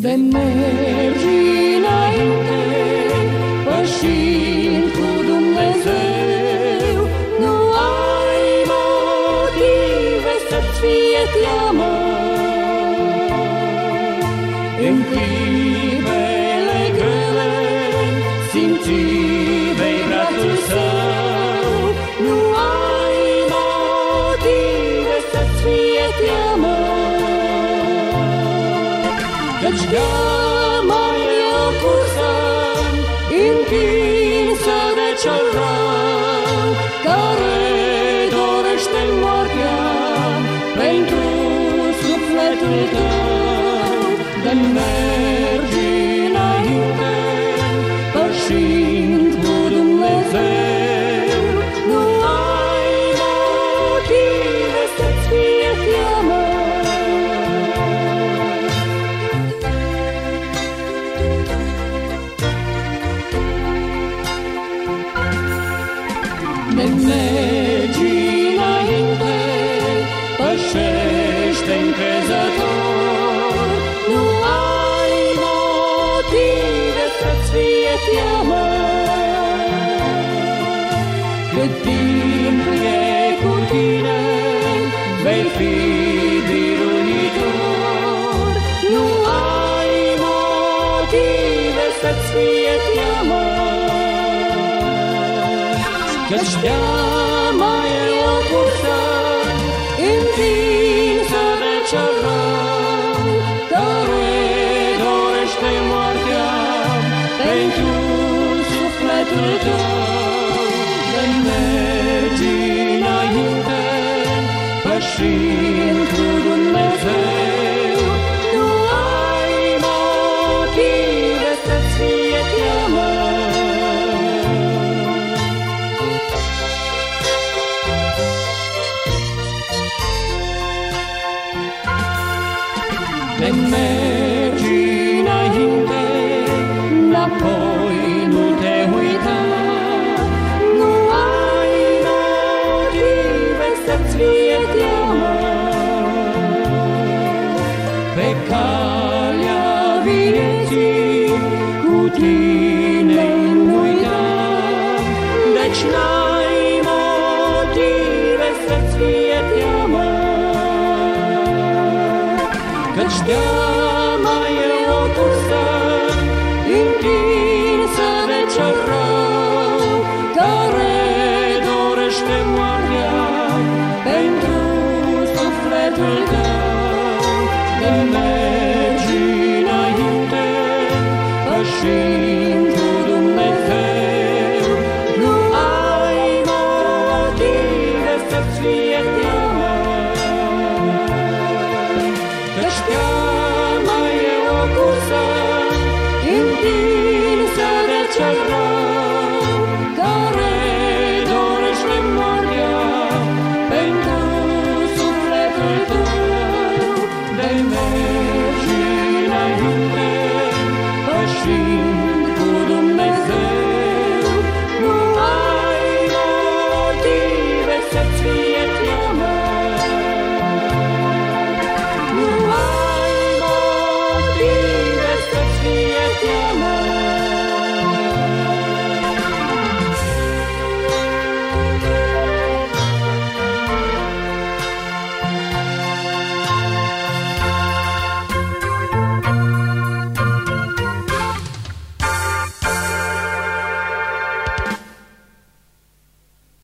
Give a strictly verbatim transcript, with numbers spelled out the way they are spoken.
de mergi înainte, pășind cu Dumnezeu. Nu ai motive să-ți fie teamă. În clipele grele simți vei brațul său. Nu ai motive să-ți fie teamă, căci teama e o cursă întinsă de cel rău, care dorește moartea pentru sufletul tău. De mergi înainte, pășind cu Dumnezeu. Nu ai motive să-ți fie teamă. De mergi înainte, pășește încrezător. Nu ai motive să-ți fie teamă, cât timp e cu tine vei fi biruitor. Nu ai motive să-ți fie teamă, căci teama e o cursă întinsă de cel rău, care dorește moartea pentru sufletul tău. De mergi înainte, pășind cu Dumnezeu. Nu ai motive să-ți fie teamă. De mergi înainte, înapoi nu te uita. Nu ai motive să-ți fie teamă. Pe calea vieții cu tine nu uita, deci n-ai motive să-ți fie teamă, căci teama e o cursă întinsă de cel rău, care dorește moartea pentru sufletul tău. De mergi înainte, pășind